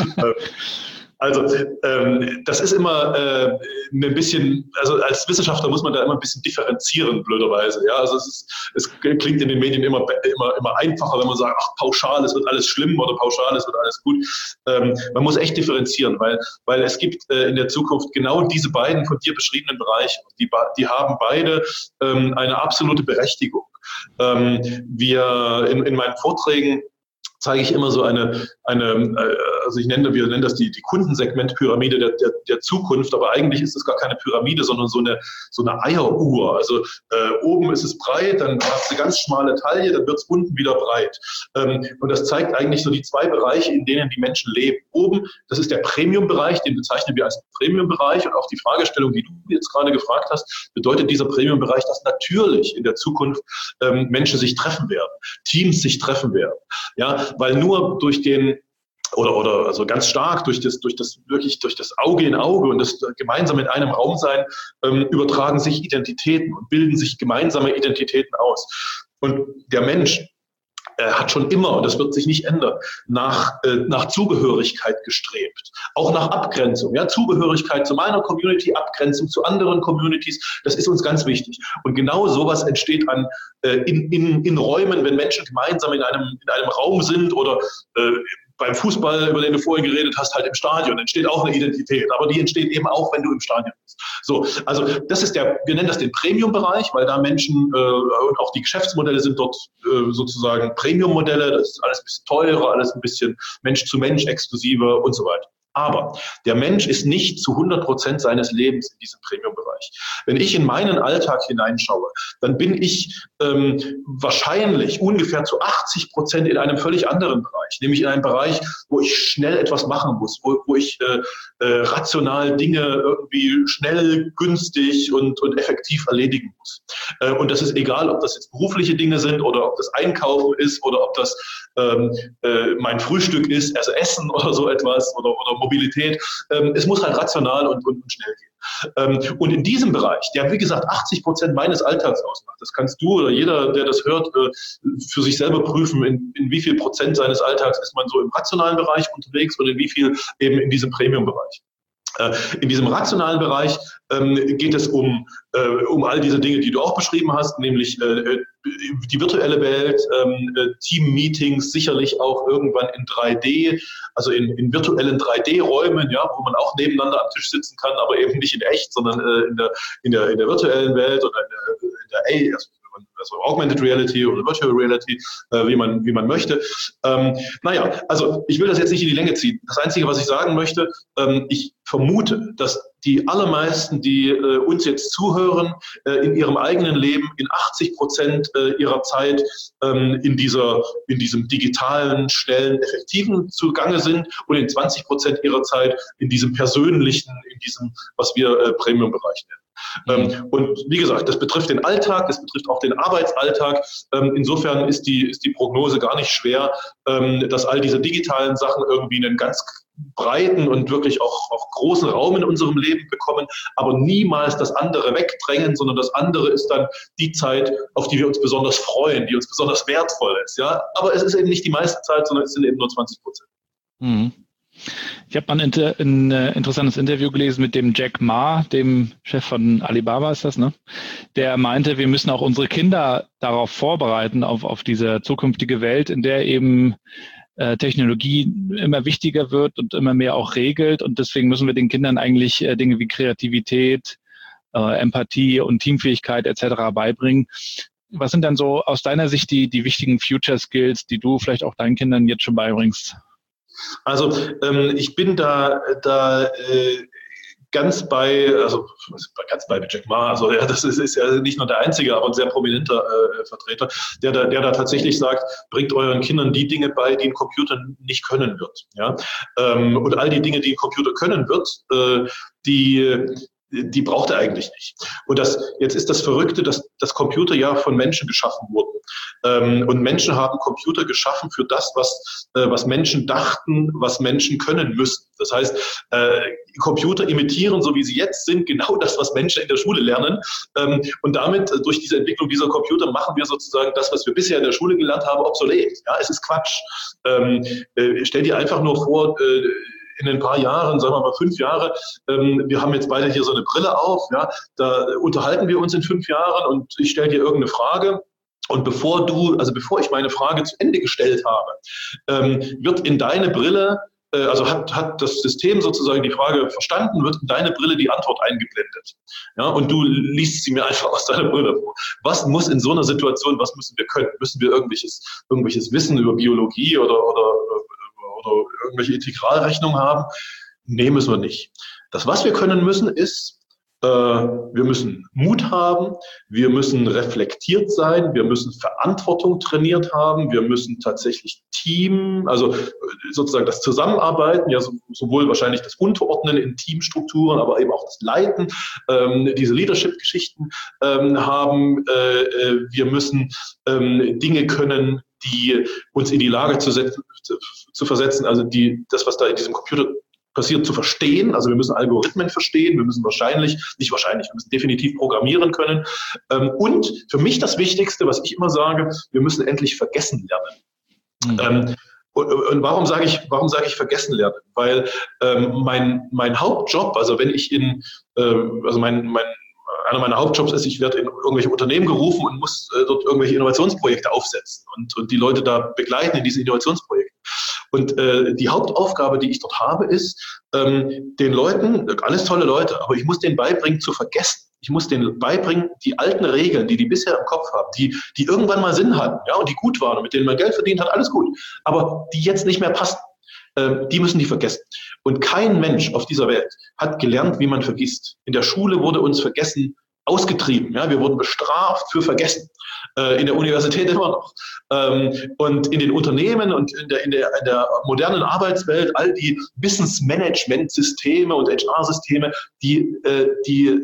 Also ähm, das ist immer äh, ein bisschen, also als Wissenschaftler muss man da immer ein bisschen differenzieren, blöderweise. Ja, also es, ist, es klingt in den Medien immer, immer, immer einfacher, wenn man sagt, ach, pauschal, es wird alles schlimm oder pauschal, es wird alles gut. Ähm, man muss echt differenzieren, weil, weil es gibt äh, in der Zukunft genau diese beiden von dir beschriebenen Bereiche. Die, die haben beide ähm, eine absolute Berechtigung. Ähm, wir in, in meinen Vorträgen zeige ich immer so eine, eine also ich nenne, wir nennen das die, die Kundensegmentpyramide der, der, der Zukunft, aber eigentlich ist es gar keine Pyramide, sondern so eine, so eine Eieruhr. Also äh, oben ist es breit, dann hast du eine ganz schmale Taille, dann wird es unten wieder breit. Ähm, und das zeigt eigentlich so die zwei Bereiche, in denen die Menschen leben. Oben, das ist der Premium-Bereich, den bezeichnen wir als Premium-Bereich, und auch die Fragestellung, die du jetzt gerade gefragt hast, bedeutet dieser Premium-Bereich, dass natürlich in der Zukunft ähm, Menschen sich treffen werden, Teams sich treffen werden. Ja, weil nur durch den oder oder also ganz stark durch das durch das wirklich durch das Auge in Auge und das gemeinsam in einem Raum sein ähm, übertragen sich Identitäten und bilden sich gemeinsame Identitäten aus. Und der Mensch äh, hat schon immer, und das wird sich nicht ändern, nach äh, nach Zugehörigkeit gestrebt, auch nach Abgrenzung. Ja, Zugehörigkeit zu meiner Community, Abgrenzung zu anderen Communities, das ist uns ganz wichtig. Und genau sowas entsteht an äh, in, in in Räumen, wenn Menschen gemeinsam in einem in einem Raum sind oder äh, beim Fußball, über den du vorhin geredet hast, halt im Stadion, entsteht auch eine Identität, aber die entsteht eben auch, wenn du im Stadion bist. So, also das ist der, wir nennen das den Premium-Bereich, weil da Menschen äh, und auch die Geschäftsmodelle sind dort äh, sozusagen Premium-Modelle, das ist alles ein bisschen teurer, alles ein bisschen Mensch-zu-Mensch exklusiver und so weiter. Aber der Mensch ist nicht zu hundert Prozent seines Lebens in diesem Premium-Bereich. Wenn ich in meinen Alltag hineinschaue, dann bin ich ähm, wahrscheinlich ungefähr zu achtzig Prozent in einem völlig anderen Bereich, nämlich in einem Bereich, wo ich schnell etwas machen muss, wo, wo ich äh, äh, rational Dinge irgendwie schnell, günstig und, und effektiv erledigen muss. Äh, und das ist egal, ob das jetzt berufliche Dinge sind oder ob das Einkaufen ist oder ob das ähm, äh, mein Frühstück ist, also Essen oder so etwas oder, oder Mobilität. Ähm, es muss halt rational und, und, und schnell gehen. Ähm, und in diesem Bereich, der wie gesagt achtzig Prozent meines Alltags ausmacht, das kannst du oder jeder, der das hört, äh, für sich selber prüfen, in, in wie viel Prozent seines Alltags ist man so im rationalen Bereich unterwegs und in wie viel eben in diesem Premium-Bereich. In diesem rationalen Bereich ähm, geht es um, äh, um all diese Dinge, die du auch beschrieben hast, nämlich äh, die virtuelle Welt, ähm, Team-Meetings, sicherlich auch irgendwann in drei D, also in, in virtuellen drei D-Räumen, ja, wo man auch nebeneinander am Tisch sitzen kann, aber eben nicht in echt, sondern äh, in, der, in, der, in der virtuellen Welt oder in der, in der A, also also Augmented Reality oder Virtual Reality, äh, wie man wie man möchte. Ähm, naja, also ich will das jetzt nicht in die Länge ziehen. Das Einzige, was ich sagen möchte, ähm, ich vermute, dass die allermeisten, die äh, uns jetzt zuhören, äh, in ihrem eigenen Leben in achtzig Prozent äh, ihrer Zeit ähm, in dieser in diesem digitalen, schnellen, effektiven zugange sind und in zwanzig Prozent ihrer Zeit in diesem persönlichen, in diesem, was wir äh, Premium-Bereich nennen. Ähm, und wie gesagt, das betrifft den Alltag, das betrifft auch den Arbeitsalltag. Ähm, insofern ist die, ist die Prognose gar nicht schwer, ähm, dass all diese digitalen Sachen irgendwie einen ganz breiten und wirklich auch, auch großen Raum in unserem Leben bekommen, aber niemals das andere wegdrängen, sondern das andere ist dann die Zeit, auf die wir uns besonders freuen, die uns besonders wertvoll ist. Ja? Aber es ist eben nicht die meiste Zeit, sondern es sind eben nur zwanzig Prozent. Mhm. Ich habe mal ein, Inter- ein äh, interessantes Interview gelesen mit dem Jack Ma, dem Chef von Alibaba ist das, ne? Der meinte, wir müssen auch unsere Kinder darauf vorbereiten, auf, auf diese zukünftige Welt, in der eben äh, Technologie immer wichtiger wird und immer mehr auch regelt. Und deswegen müssen wir den Kindern eigentlich äh, Dinge wie Kreativität, äh, Empathie und Teamfähigkeit et cetera beibringen. Was sind dann so aus deiner Sicht die, die wichtigen Future Skills, die du vielleicht auch deinen Kindern jetzt schon beibringst? Also ähm, ich bin da, da äh, ganz bei, also ganz bei Jack Ma, also ja, das ist, ist ja nicht nur der einzige, aber ein sehr prominenter äh, Vertreter, der da, der da tatsächlich sagt, bringt euren Kindern die Dinge bei, die ein Computer nicht können wird. Ja? Ähm, und all die Dinge, die ein Computer können wird, äh, die die braucht er eigentlich nicht. Und das, jetzt ist das Verrückte, dass, dass Computer ja von Menschen geschaffen wurden. Ähm, und Menschen haben Computer geschaffen für das, was, äh, was Menschen dachten, was Menschen können müssen. Das heißt, äh, Computer imitieren, so wie sie jetzt sind, genau das, was Menschen in der Schule lernen. Ähm, und damit, äh, durch diese Entwicklung dieser Computer, machen wir sozusagen das, was wir bisher in der Schule gelernt haben, obsolet. Ja, es ist Quatsch. Ähm, äh, stell dir einfach nur vor, äh, in ein paar Jahren, sagen wir mal fünf Jahre, ähm, wir haben jetzt beide hier so eine Brille auf, ja, da unterhalten wir uns in fünf Jahren und ich stelle dir irgendeine Frage. Und bevor du, also bevor ich meine Frage zu Ende gestellt habe, ähm, wird in deine Brille, äh, also hat, hat das System sozusagen die Frage verstanden, wird in deine Brille die Antwort eingeblendet. Ja, und du liest sie mir einfach aus deiner Brille vor. Was muss in so einer Situation, was müssen wir können? Müssen wir irgendwelches, irgendwelches Wissen über Biologie oder, oder oder irgendwelche Integralrechnungen haben? Nee, müssen wir nicht. Das, was wir können müssen, ist, äh, wir müssen Mut haben, wir müssen reflektiert sein, wir müssen Verantwortung trainiert haben, wir müssen tatsächlich Team, also sozusagen das Zusammenarbeiten, ja, so, sowohl wahrscheinlich das Unterordnen in Teamstrukturen, aber eben auch das Leiten, ähm, diese Leadership-Geschichten ähm, haben. Äh, wir müssen ähm, Dinge können, die uns in die Lage zu, setzen, zu, zu versetzen, also die, das, was da in diesem Computer passiert, zu verstehen. Also wir müssen Algorithmen verstehen, wir müssen wahrscheinlich, nicht wahrscheinlich, wir müssen definitiv programmieren können. Und für mich das Wichtigste, was ich immer sage, wir müssen endlich vergessen lernen. Mhm. Und, und warum sage ich, warum sage ich vergessen lernen? Weil ähm, mein, mein Hauptjob, also wenn ich in, äh, also mein, mein einer meiner Hauptjobs ist, ich werde in irgendwelche Unternehmen gerufen und muss äh, dort irgendwelche Innovationsprojekte aufsetzen und, und die Leute da begleiten in diesen Innovationsprojekten. Und äh, die Hauptaufgabe, die ich dort habe, ist, ähm, den Leuten, alles tolle Leute, aber ich muss denen beibringen zu vergessen. Ich muss denen beibringen, die alten Regeln, die die bisher im Kopf haben, die, die irgendwann mal Sinn hatten, ja, und die gut waren und mit denen man Geld verdient hat, alles gut, aber die jetzt nicht mehr passen. Die müssen die vergessen. Und kein Mensch auf dieser Welt hat gelernt, wie man vergisst. In der Schule wurde uns Vergessen ausgetrieben. Ja, wir wurden bestraft für Vergessen. In der Universität immer noch. Und in den Unternehmen und in der, in der, in der modernen Arbeitswelt, all die Wissensmanagement-Systeme und H R-Systeme, die, die,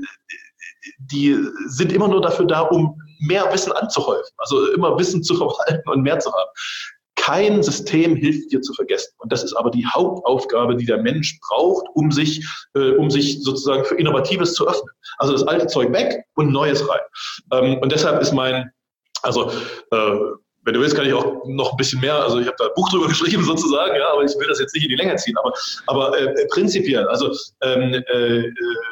die sind immer nur dafür da, um mehr Wissen anzuhäufen. Also immer Wissen zu verwalten und mehr zu haben. Kein System hilft dir zu vergessen. Und das ist aber die Hauptaufgabe, die der Mensch braucht, um sich, äh, um sich sozusagen für Innovatives zu öffnen. Also das alte Zeug weg und Neues rein. Ähm, und deshalb ist mein, also äh, wenn du willst, kann ich auch noch ein bisschen mehr, also ich habe da ein Buch drüber geschrieben sozusagen, ja, aber ich will das jetzt nicht in die Länge ziehen. Aber, aber äh, prinzipiell, also ähm, äh,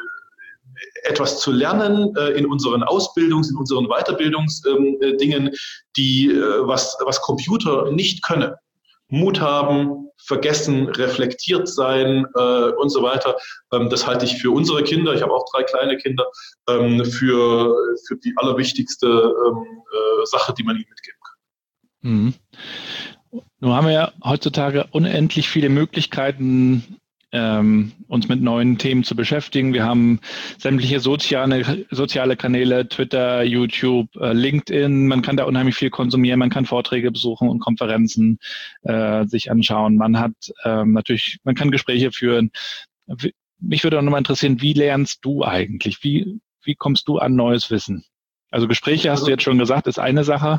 etwas zu lernen äh, in unseren Ausbildungs-, in unseren Weiterbildungsdingen, ähm, die, äh, was, was Computer nicht können. Mut haben, vergessen, reflektiert sein äh, und so weiter. Ähm, das halte ich für unsere Kinder, ich habe auch drei kleine Kinder, ähm, für, für die allerwichtigste ähm, äh, Sache, die man ihnen mitgeben kann. Mhm. Nun haben wir ja heutzutage unendlich viele Möglichkeiten, Ähm, uns mit neuen Themen zu beschäftigen. Wir haben sämtliche soziale, soziale Kanäle, Twitter, YouTube, äh, LinkedIn. Man kann da unheimlich viel konsumieren. Man kann Vorträge besuchen und Konferenzen äh, sich anschauen. Man hat ähm, natürlich, man kann Gespräche führen. Mich würde auch nochmal interessieren, wie lernst du eigentlich? Wie, wie kommst du an neues Wissen? Also Gespräche, hast also, du jetzt schon gesagt, ist eine Sache.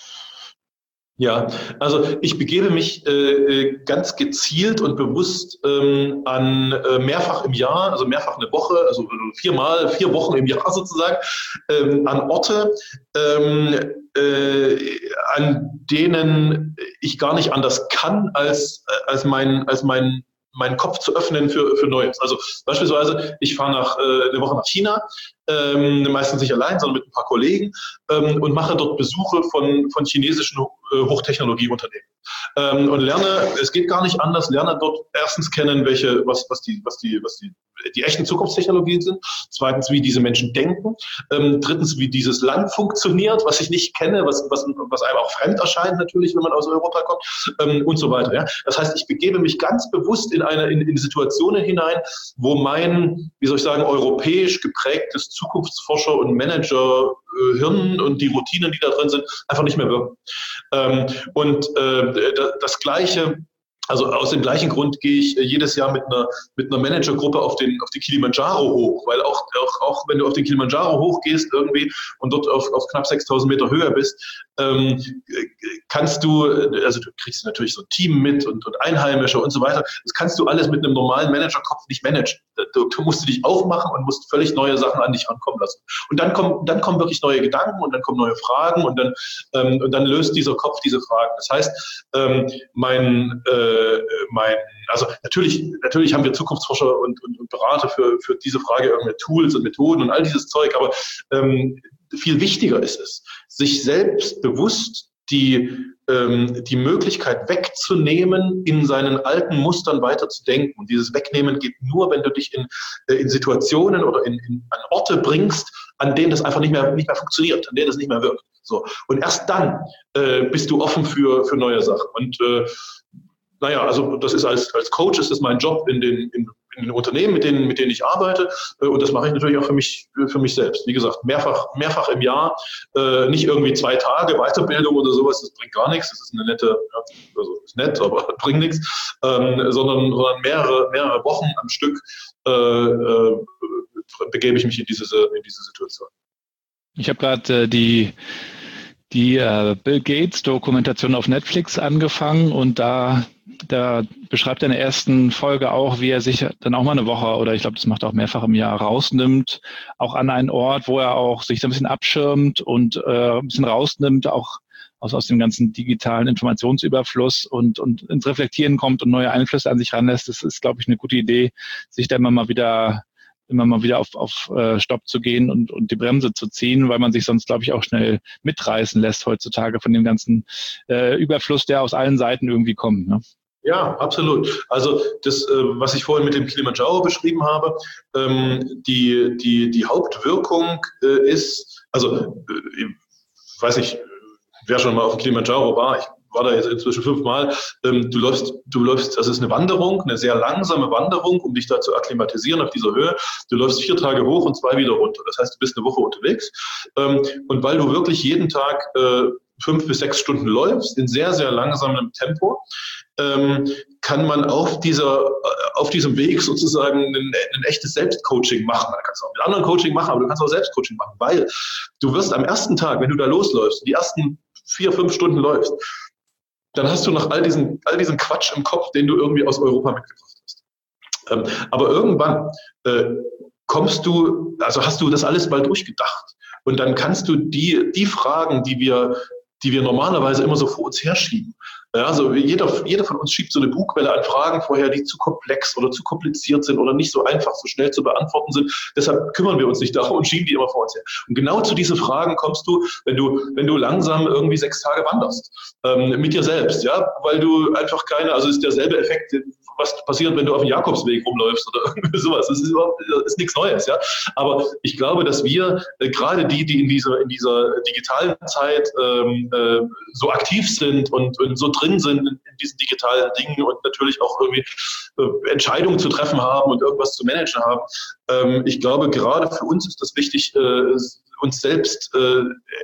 Ja, also ich begebe mich äh, ganz gezielt und bewusst ähm, an äh, mehrfach im Jahr, also mehrfach eine Woche, also viermal, vier Wochen im Jahr sozusagen, ähm, an Orte, ähm, äh, an denen ich gar nicht anders kann, als, als mein, als mein meinen Kopf zu öffnen für, für Neues. Also beispielsweise, ich fahre nach, äh, eine Woche nach China, ähm, meistens nicht allein, sondern mit ein paar Kollegen ähm, und mache dort Besuche von, von chinesischen äh, Hochtechnologieunternehmen. Ähm, und lerne, es geht gar nicht anders, lerne dort erstens kennen, welche, was, was die, was die, was die, die echten Zukunftstechnologien sind. Zweitens, wie diese Menschen denken. Ähm, drittens, wie dieses Land funktioniert, was ich nicht kenne, was, was, was einem auch fremd erscheint natürlich, wenn man aus Europa kommt, ähm, und so weiter. Ja. Das heißt, ich begebe mich ganz bewusst in eine, in, in Situationen hinein, wo mein, wie soll ich sagen, europäisch geprägtes Zukunftsforscher- und Manager-Hirn und die Routinen, die da drin sind, einfach nicht mehr wirken. Ähm, und äh, das Gleiche Also aus dem gleichen Grund gehe ich jedes Jahr mit einer, mit einer Managergruppe auf den, auf den Kilimanjaro hoch, weil auch, auch, auch wenn du auf den Kilimanjaro hochgehst irgendwie und dort auf, auf knapp sechstausend Meter Höhe bist, ähm, kannst du, also du kriegst natürlich so ein Team mit und, und Einheimische und so weiter, das kannst du alles mit einem normalen Managerkopf nicht managen. Du, du musst dich aufmachen und musst völlig neue Sachen an dich rankommen lassen. Und dann kommen, dann kommen wirklich neue Gedanken und dann kommen neue Fragen und dann, ähm, und dann löst dieser Kopf diese Fragen. Das heißt, ähm, mein, äh, mein, also natürlich, natürlich haben wir Zukunftsforscher und, und, und Berater für, für diese Frage irgendwelche Tools und Methoden und all dieses Zeug, aber ähm, viel wichtiger ist es, sich selbst bewusst die, ähm, die Möglichkeit wegzunehmen, in seinen alten Mustern weiterzudenken. Und dieses Wegnehmen geht nur, wenn du dich in, äh, in Situationen oder in, in, an Orte bringst, an denen das einfach nicht mehr, nicht mehr funktioniert, an denen das nicht mehr wirkt. So. Und erst dann äh, bist du offen für, für neue Sachen. Und äh, naja, also das ist als, als Coach ist das mein Job in den, in, in den Unternehmen, mit denen, mit denen ich arbeite. Und das mache ich natürlich auch für mich, für mich selbst. Wie gesagt, mehrfach, mehrfach im Jahr, äh, nicht irgendwie zwei Tage Weiterbildung oder sowas, das bringt gar nichts. Das ist eine nette, ja, also ist nett, aber bringt nichts, ähm, sondern, sondern mehrere, mehrere Wochen am Stück äh, äh, begebe ich mich in diese, in diese Situation. Ich habe gerade äh, die die äh, Bill Gates Dokumentation auf Netflix angefangen und da, da beschreibt er in der ersten Folge auch, wie er sich dann auch mal eine Woche oder ich glaube, das macht er auch mehrfach im Jahr rausnimmt, auch an einen Ort, wo er auch sich so ein bisschen abschirmt und äh, ein bisschen rausnimmt, auch aus, aus dem ganzen digitalen Informationsüberfluss und, und ins Reflektieren kommt und neue Einflüsse an sich ranlässt. Das ist, glaube ich, eine gute Idee, sich da immer mal wieder immer mal wieder auf, auf äh, Stopp zu gehen und, und die Bremse zu ziehen, weil man sich sonst, glaube ich, auch schnell mitreißen lässt heutzutage von dem ganzen äh, Überfluss, der aus allen Seiten irgendwie kommt. Ne? Ja, absolut. Also das, äh, was ich vorhin mit dem Kilimanjaro beschrieben habe, ähm, die, die, die Hauptwirkung äh, ist, also äh, ich weiß nicht, wer schon mal auf dem Kilimanjaro war, ich war da jetzt inzwischen fünfmal, ähm, du läufst, du läufst, das ist eine Wanderung, eine sehr langsame Wanderung, um dich da zu akklimatisieren auf dieser Höhe. Du läufst vier Tage hoch und zwei wieder runter. Das heißt, du bist eine Woche unterwegs. Ähm, und weil du wirklich jeden Tag äh, fünf bis sechs Stunden läufst, in sehr, sehr langsamem Tempo, ähm, kann man auf dieser, auf diesem Weg sozusagen ein, ein echtes Selbstcoaching machen. Man kann es auch mit anderen Coaching machen, aber du kannst auch Selbstcoaching machen, weil du wirst am ersten Tag, wenn du da losläufst, die ersten vier, fünf Stunden läufst, dann hast du noch all diesen, all diesen Quatsch im Kopf, den du irgendwie aus Europa mitgebracht hast. Ähm, aber irgendwann äh, kommst du, also hast du das alles mal durchgedacht. Und dann kannst du die, die Fragen, die wir, die wir normalerweise immer so vor uns herschieben. Ja, also jeder, jeder von uns schiebt so eine Bugwelle an Fragen vorher, die zu komplex oder zu kompliziert sind oder nicht so einfach, so schnell zu beantworten sind. Deshalb kümmern wir uns nicht darum und schieben die immer vor uns her. Und genau zu diesen Fragen kommst du, wenn du, wenn du langsam irgendwie sechs Tage wanderst, ähm, mit dir selbst, ja, weil du einfach keine, also es ist derselbe Effekt, was passiert, wenn du auf dem Jakobsweg rumläufst oder irgendwie sowas. Das ist überhaupt, das ist nichts Neues, ja. Aber ich glaube, dass wir, äh, gerade die, die in dieser, in dieser digitalen Zeit ähm, äh, so aktiv sind und, und so drin sind in, in diesen digitalen Dingen und natürlich auch irgendwie äh, Entscheidungen zu treffen haben und irgendwas zu managen haben. Ähm, ich glaube, gerade für uns ist das wichtig, äh, uns selbst äh,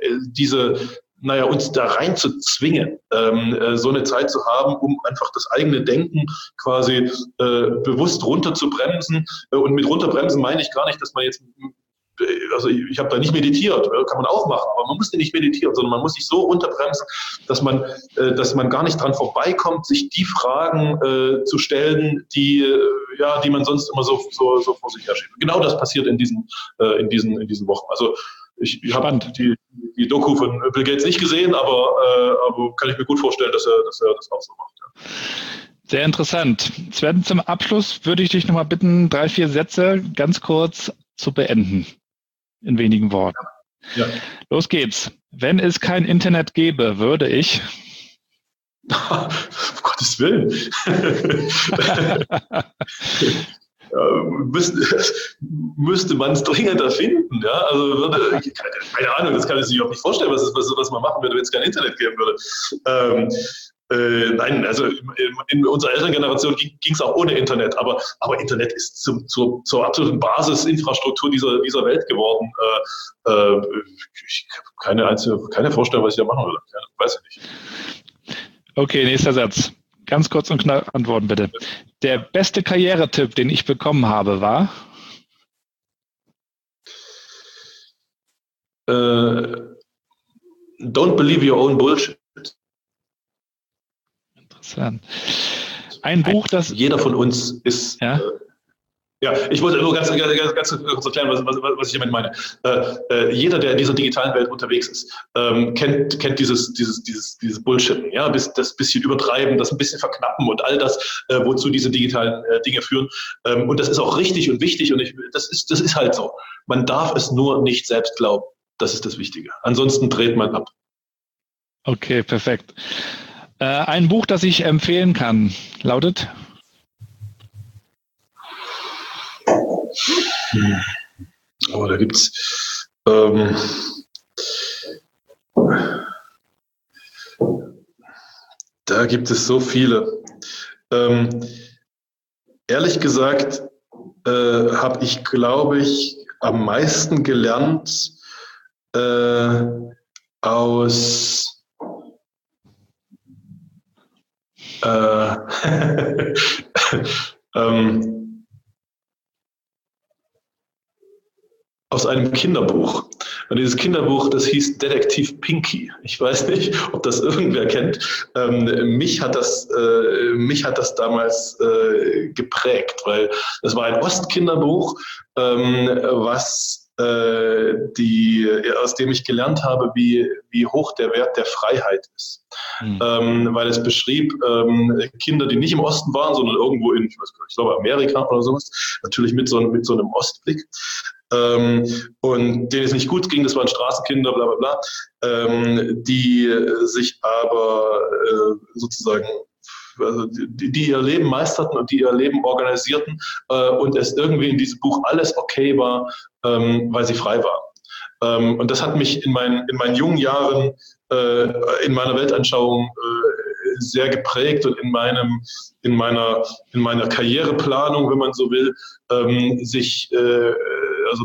diese naja, uns da rein zu zwingen, ähm, äh, so eine Zeit zu haben, um einfach das eigene Denken quasi äh, bewusst runter zu bremsen. Äh, und mit runterbremsen meine ich gar nicht, dass man jetzt, äh, also ich, ich habe da nicht meditiert, äh, kann man auch machen, aber man muss nicht meditieren, sondern man muss sich so runterbremsen, dass man, äh, dass man gar nicht dran vorbeikommt, sich die Fragen äh, zu stellen, die, äh, ja, die man sonst immer so, so, so vor sich her schiebt. Genau das passiert in diesen, äh, in diesen, in diesen Wochen. Also Ich, ich habe die, die Doku von Bill Gates nicht gesehen, aber, äh, aber kann ich mir gut vorstellen, dass er, dass er das auch so macht. Ja. Sehr interessant. Sven, zum Abschluss würde ich dich nochmal bitten, drei, vier Sätze ganz kurz zu beenden. In wenigen Worten. Ja. Los geht's. Wenn es kein Internet gäbe, würde ich... um Gottes Willen. Ja, müsste, müsste man es dringend erfinden, ja, also würde, keine, keine Ahnung, das kann ich sich auch nicht vorstellen, was, was, was man machen würde, wenn es kein Internet geben würde. Ähm, äh, nein, also in, in unserer Elterngeneration ging es auch ohne Internet, aber, aber Internet ist zum, zur, zur absoluten Basisinfrastruktur dieser, dieser Welt geworden. Äh, äh, ich habe keine, einzige, keine Vorstellung, was ich da machen würde, ja, weiß ich nicht. Okay, nächster Satz. Ganz kurz und knapp antworten, bitte. Der beste Karrieretipp, den ich bekommen habe, war? Uh, don't believe your own bullshit. Interessant. Ein Buch, das... Jeder von uns ist... Ja? Äh, Ja, ich wollte nur ganz, ganz, ganz kurz erklären, was, was, was ich damit meine. Äh, äh, jeder, der in dieser digitalen Welt unterwegs ist, ähm, kennt, kennt dieses, dieses, dieses, dieses Bullshitten, ja, bis, das bisschen übertreiben, das ein bisschen verknappen und all das, äh, wozu diese digitalen äh, Dinge führen. Ähm, und das ist auch richtig und wichtig und ich, das ist, das ist halt so. Man darf es nur nicht selbst glauben. Das ist das Wichtige. Ansonsten dreht man ab. Okay, perfekt. Äh, ein Buch, das ich empfehlen kann, lautet? Hm. Aber da gibt's ähm, da gibt es so viele. Ähm, ehrlich gesagt äh, habe ich, glaube ich, am meisten gelernt äh, aus äh, ähm, aus einem Kinderbuch. Und dieses Kinderbuch, das hieß Detektiv Pinky. Ich weiß nicht, ob das irgendwer kennt. Ähm, mich hat das, äh, mich hat das damals äh, geprägt, weil das war ein Ostkinderbuch, ähm, was äh, die, aus dem ich gelernt habe, wie, wie hoch der Wert der Freiheit ist. Mhm. Ähm, weil es beschrieb ähm, Kinder, die nicht im Osten waren, sondern irgendwo in, ich weiß gar nicht, ich glaube Amerika oder sowas, natürlich mit so, mit so einem Ostblick. Ähm, und denen es nicht gut ging, das waren Straßenkinder, bla bla bla, ähm, die sich aber äh, sozusagen, also die, die ihr Leben meisterten und die ihr Leben organisierten äh, und es irgendwie in diesem Buch alles okay war, ähm, weil sie frei waren. Ähm, und das hat mich in meinen, in meinen jungen Jahren äh, in meiner Weltanschauung äh, sehr geprägt und in meinem, in meiner, in meiner Karriereplanung, wenn man so will, ähm, sich äh, also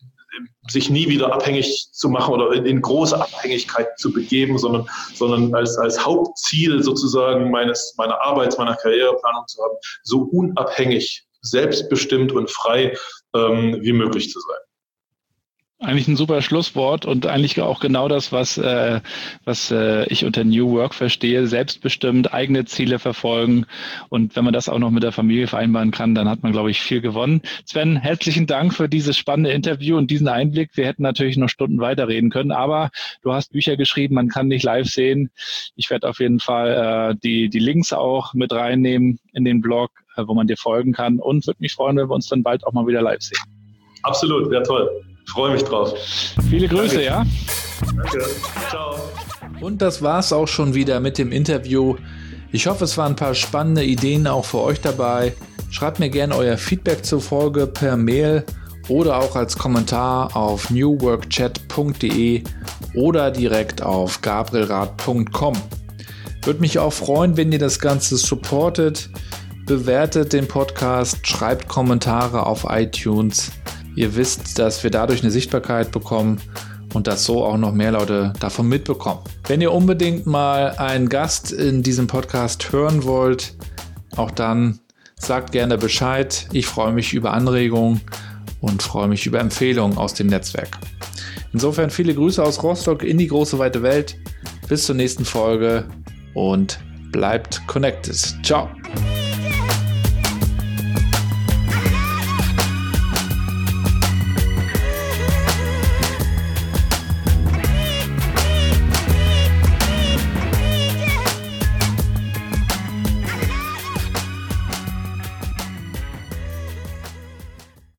sich nie wieder abhängig zu machen oder in, in große Abhängigkeit zu begeben, sondern, sondern als, als Hauptziel sozusagen meines, meiner Arbeits-, meiner Karriereplanung zu haben, so unabhängig, selbstbestimmt und frei ähm, wie möglich zu sein. Eigentlich ein super Schlusswort und eigentlich auch genau das, was, äh, was äh, ich unter New Work verstehe. Selbstbestimmt, eigene Ziele verfolgen und wenn man das auch noch mit der Familie vereinbaren kann, dann hat man, glaube ich, viel gewonnen. Sven, herzlichen Dank für dieses spannende Interview und diesen Einblick. Wir hätten natürlich noch Stunden weiterreden können, aber du hast Bücher geschrieben, man kann dich live sehen. Ich werde auf jeden Fall äh, die, die Links auch mit reinnehmen in den Blog, äh, wo man dir folgen kann und würde mich freuen, wenn wir uns dann bald auch mal wieder live sehen. Absolut, wäre toll. Ich freue mich drauf. Viele Grüße, Danke. ja? Danke. Ciao. Und das war's auch schon wieder mit dem Interview. Ich hoffe, es waren ein paar spannende Ideen auch für euch dabei. Schreibt mir gerne euer Feedback zur Folge per Mail oder auch als Kommentar auf new work chat punkt de oder direkt auf gabrielrath punkt com. Würde mich auch freuen, wenn ihr das Ganze supportet. Bewertet den Podcast, schreibt Kommentare auf iTunes. Ihr wisst, dass wir dadurch eine Sichtbarkeit bekommen und dass so auch noch mehr Leute davon mitbekommen. Wenn ihr unbedingt mal einen Gast in diesem Podcast hören wollt, auch dann sagt gerne Bescheid. Ich freue mich über Anregungen und freue mich über Empfehlungen aus dem Netzwerk. Insofern viele Grüße aus Rostock in die große weite Welt. Bis zur nächsten Folge und bleibt connected. Ciao.